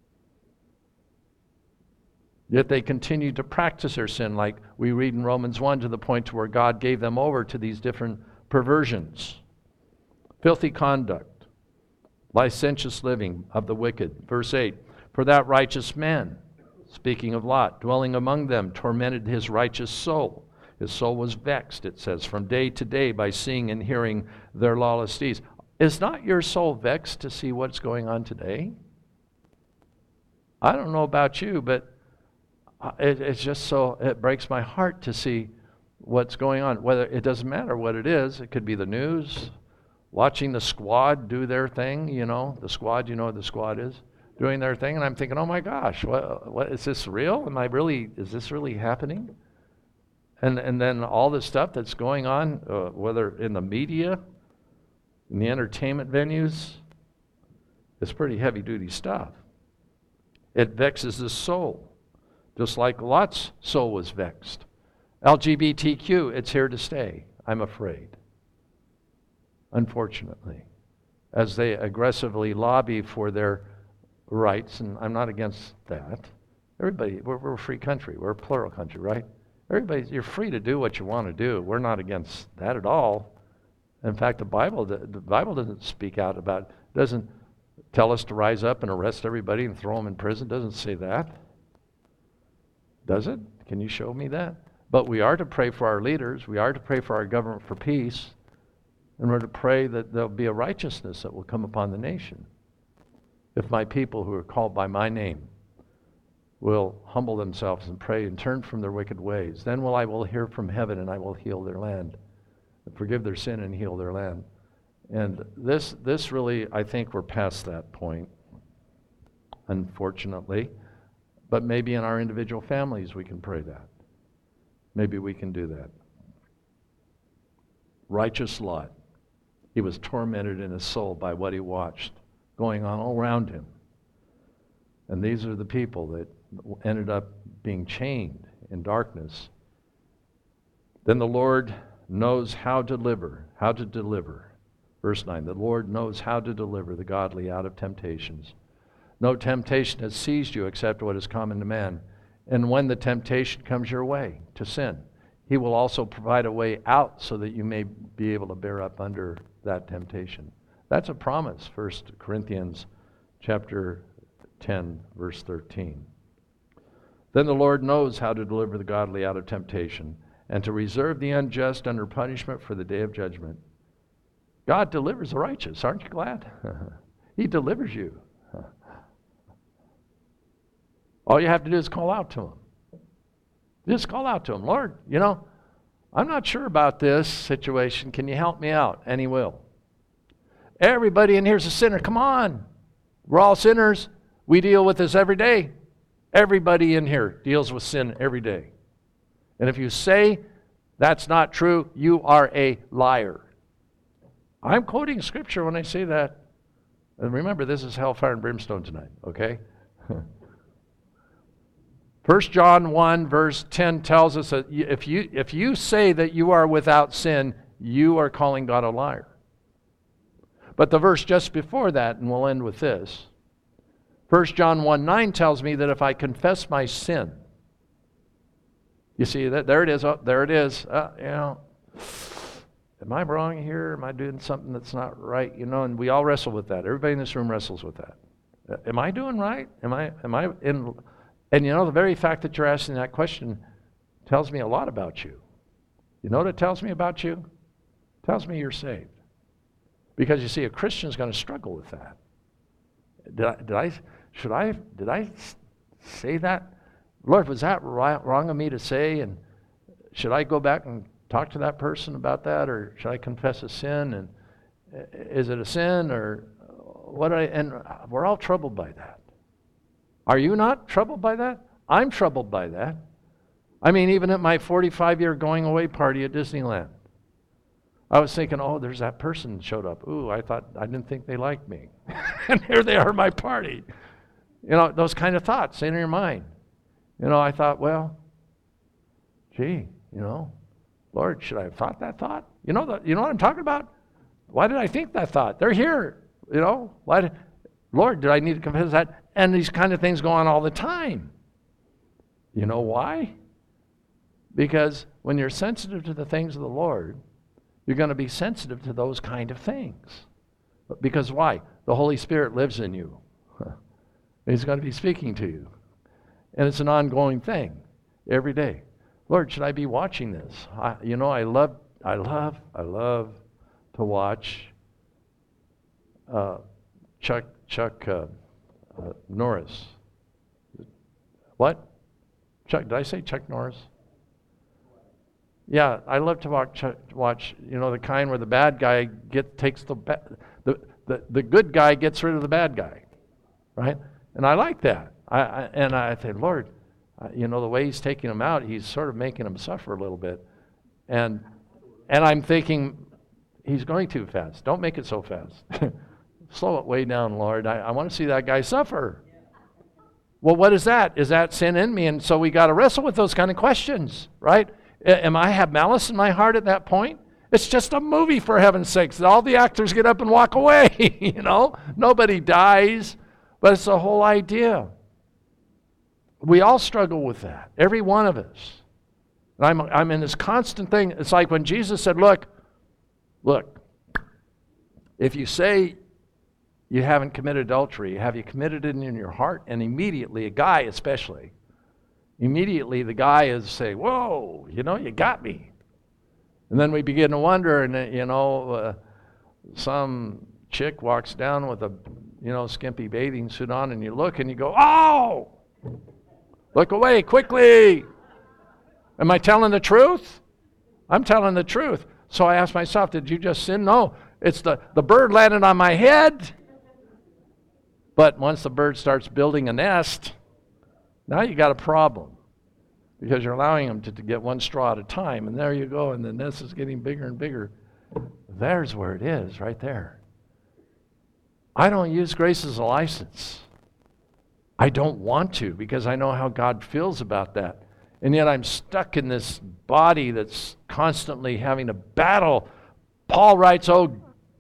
Yet they continued to practice their sin, like we read in Romans one, to the point to where God gave them over to these different perversions. Filthy conduct, licentious living of the wicked. Verse eight, for that righteous man, speaking of Lot, dwelling among them, tormented his righteous soul. His soul was vexed, it says, from day to day by seeing and hearing their lawless deeds. Is not your soul vexed to see what's going on today? I don't know about you, but it, it's just so, it breaks my heart to see what's going on. Whether it doesn't matter what it is. It could be the news, watching the squad do their thing, you know, the squad, you know what the squad is, doing their thing, and I'm thinking, oh my gosh, what, what is this real? Am I really, is this really happening? And and then all the stuff that's going on, uh, whether in the media, in the entertainment venues, it's pretty heavy-duty stuff. It vexes the soul, just like Lot's soul was vexed. L G B T Q, it's here to stay, I'm afraid. Unfortunately, as they aggressively lobby for their rights, and I'm not against that. Everybody, we're, we're a free country, we're a plural country, right? Everybody, you're free to do what you want to do. We're not against that at all. In fact, the Bible, the, the Bible doesn't speak out about, doesn't tell us to rise up and arrest everybody and throw them in prison. Doesn't say that. Does it? Can you show me that? But we are to pray for our leaders. We are to pray for our government for peace. And we're to pray that there'll be a righteousness that will come upon the nation. If my people who are called by my name will humble themselves and pray and turn from their wicked ways, then will I will hear from heaven and I will heal their land, and forgive their sin and heal their land. And this, this really, I think we're past that point, unfortunately. But maybe in our individual families we can pray that. Maybe we can do that. Righteous Lot. He was tormented in his soul by what he watched going on all around him. And these are the people that ended up being chained in darkness. Then the Lord knows how to deliver, how to deliver. Verse nine, the Lord knows how to deliver the godly out of temptations. No temptation has seized you except what is common to man. And when the temptation comes your way to sin, he will also provide a way out so that you may be able to bear up under that temptation. That's a promise, First Corinthians chapter ten, verse thirteen. Then the Lord knows how to deliver the godly out of temptation and to reserve the unjust under punishment for the day of judgment. God delivers the righteous. Aren't you glad? He delivers you. All you have to do is call out to him. Just call out to him. Lord, you know, I'm not sure about this situation. Can you help me out? And he will. Everybody in here is a sinner. Come on. We're all sinners. We deal with this every day. Everybody in here deals with sin every day. And if you say that's not true, you are a liar. I'm quoting scripture when I say that. And remember, this is hellfire and brimstone tonight, okay? First John one, verse ten tells us that if you, if you say that you are without sin, you are calling God a liar. But the verse just before that, and we'll end with this, First John one nine tells me that if I confess my sin, you see, that there it is, oh, there it is, uh, you know, am I wrong here? Am I doing something that's not right? You know, and we all wrestle with that. Everybody in this room wrestles with that. Uh, am I doing right? Am I, am I in... And you know, the very fact that you're asking that question tells me a lot about you. You know what it tells me about you? It tells me you're saved. Because you see, a Christian is going to struggle with that. Did I, did I, should I, did I say that? Lord, was that wrong of me to say? And should I go back and talk to that person about that? Or should I confess a sin? And is it a sin? Or what? I, and we're all troubled by that. Are you not troubled by that? I'm troubled by that. I mean, even at my forty-five-year going away party at Disneyland, I was thinking, oh, there's that person showed up. Ooh, I thought, I didn't think they liked me. And here they are at my party. You know, those kind of thoughts in your mind. You know, I thought, well, gee, you know, Lord, should I have thought that thought? You know, the, you know what I'm talking about? Why did I think that thought? They're here, you know. Why did, Lord, did I need to confess that? And these kind of things go on all the time. You know why? Because when you're sensitive to the things of the Lord, you're going to be sensitive to those kind of things. Because why? The Holy Spirit lives in you. He's going to be speaking to you. And it's an ongoing thing every day. Lord, should I be watching this? I, you know, I love, I love, I love to watch uh, Chuck, Chuck, uh, Uh, Norris. What? Chuck, did I say Chuck Norris? Yeah, I love to watch, watch, you know, the kind where the bad guy get, takes the, ba- the, the, the good guy gets rid of the bad guy, right? And I like that. I, I and I think, Lord, uh, you know, the way he's taking him out, he's sort of making him suffer a little bit. And, and I'm thinking, he's going too fast. Don't make it so fast. Slow it way down, Lord. I, I want to see that guy suffer. Well, what is that? Is that sin in me? And so we got to wrestle with those kind of questions, right? Am I have malice in my heart at that point? It's just a movie, for heaven's sakes. All the actors get up and walk away, you know? Nobody dies, but it's the whole idea. We all struggle with that, every one of us. And I'm, I'm in this constant thing. It's like when Jesus said, look, look, if you say you haven't committed adultery, have you committed it in your heart? And immediately, a guy especially, immediately the guy is saying, whoa, you know, you got me. And then we begin to wonder, and uh, you know, uh, some chick walks down with a, you know, skimpy bathing suit on, and you look and you go, oh, look away quickly. Am I telling the truth? I'm telling the truth. So I asked myself, did you just sin? No, it's the, the bird landed on my head. But once the bird starts building a nest, now you got a problem. Because you're allowing them to, to get one straw at a time. And there you go, and the nest is getting bigger and bigger. There's where it is, right there. I don't use grace as a license. I don't want to, because I know how God feels about that. And yet I'm stuck in this body that's constantly having a battle. Paul writes, oh,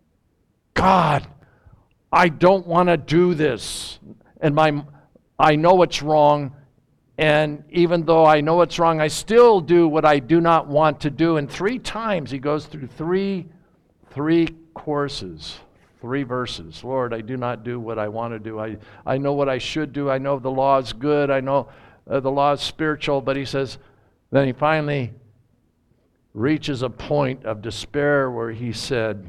God, I don't want to do this. And my, I know it's wrong, And even though I know it's wrong, I still do what I do not want to do. And three times he goes through three, three courses, three verses. Lord, I do not do what I want to do. I, I know what I should do. I know the law is good. I know uh, the law is spiritual. But he says, then he finally reaches a point of despair where he said,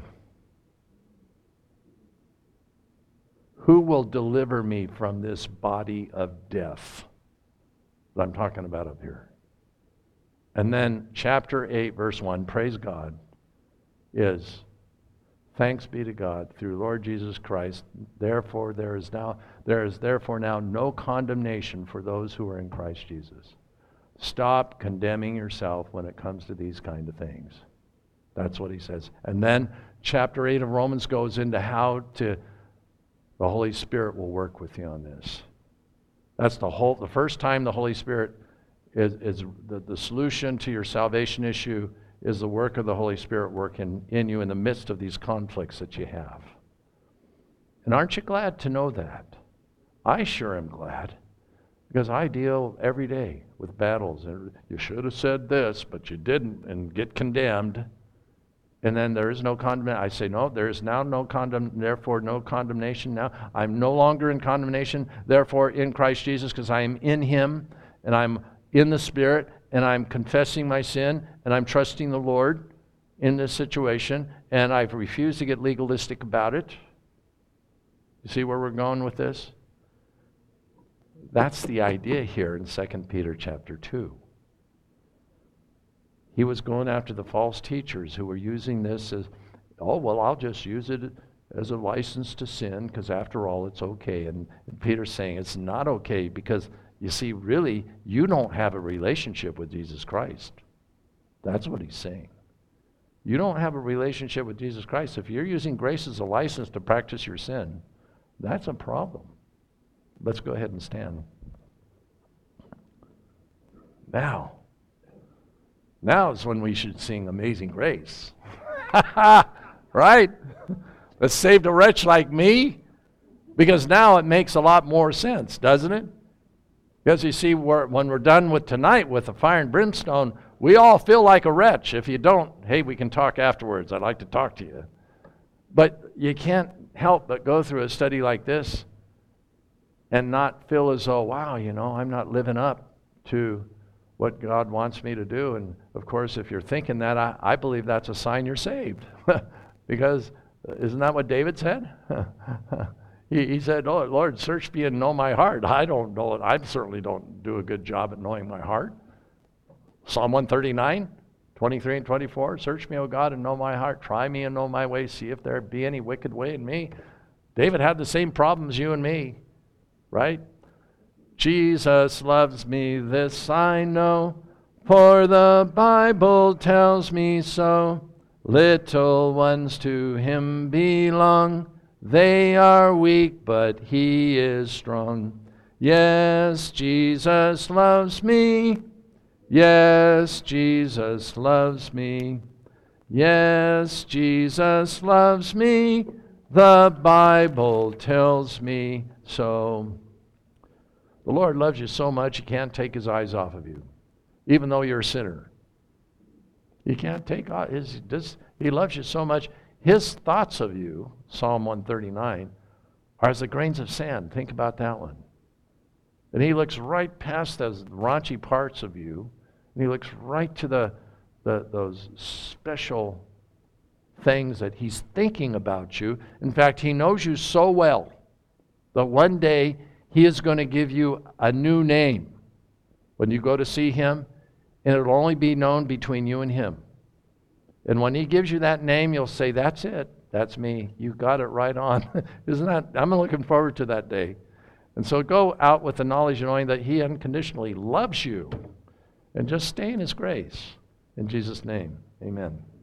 who will deliver me from this body of death that I'm talking about up here? And then chapter eight, verse one, praise God, is thanks be to God through Lord Jesus Christ. Therefore there is now there is therefore now no condemnation for those who are in Christ Jesus. Stop condemning yourself when it comes to these kind of things. That's what he says. And then chapter eight of Romans goes into how to the Holy Spirit will work with you on this. That's the whole the first time the Holy Spirit is, is the, the solution to your salvation issue is the work of the Holy Spirit working in you in the midst of these conflicts that you have. And aren't you glad to know that? I sure am glad, because I deal every day with battles. And you should have said this, but you didn't, and get condemned. And then there is no condemnation. I say, no, there is now no condemnation, therefore no condemnation now. I'm no longer in condemnation, therefore in Christ Jesus, because I am in him, and I'm in the Spirit, and I'm confessing my sin, and I'm trusting the Lord in this situation, and I've refused to get legalistic about it. You see where we're going with this? That's the idea here in Second Peter chapter two. He was going after the false teachers who were using this as, oh, well, I'll just use it as a license to sin, because after all, it's okay. And, and Peter's saying it's not okay, because you see, really, you don't have a relationship with Jesus Christ. That's what he's saying. You don't have a relationship with Jesus Christ. If you're using grace as a license to practice your sin, that's a problem. Let's go ahead and stand. Now, now is when we should sing Amazing Grace. Right? That saved a wretch like me? Because now it makes a lot more sense, doesn't it? Because you see, we're, when we're done with tonight with the fire and brimstone, we all feel like a wretch. If you don't, hey, we can talk afterwards. I'd like to talk to you. But you can't help but go through a study like this and not feel as though, wow, you know, I'm not living up to what God wants me to do. And of course, if you're thinking that, I, I believe that's a sign you're saved. Because isn't that what David said? he, he said, oh, Lord, search me and know my heart. I don't know it. I certainly don't do a good job at knowing my heart. Psalm one thirty-nine, twenty-three and twenty-four, search me, O God, and know my heart. Try me and know my way. See if there be any wicked way in me. David had the same problems you and me, right? Jesus loves me, this I know, for the Bible tells me so. Little ones to him belong. They are weak, but he is strong. Yes, Jesus loves me. Yes, Jesus loves me. Yes, Jesus loves me. The Bible tells me so. The Lord loves you so much, he can't take his eyes off of you, even though you're a sinner. He can't take his, this, he loves you so much. His thoughts of you, Psalm one thirty-nine, are as the grains of sand. Think about that one. And he looks right past those raunchy parts of you, and he looks right to the, the those special things that he's thinking about you. In fact, he knows you so well that one day he is going to give you a new name when you go to see him, and it'll only be known between you and him. And when he gives you that name, you'll say, that's it. That's me. You got it right on. Isn't that? I'm looking forward to that day. And so go out with the knowledge and knowing that he unconditionally loves you. And just stay in his grace. In Jesus' name, amen.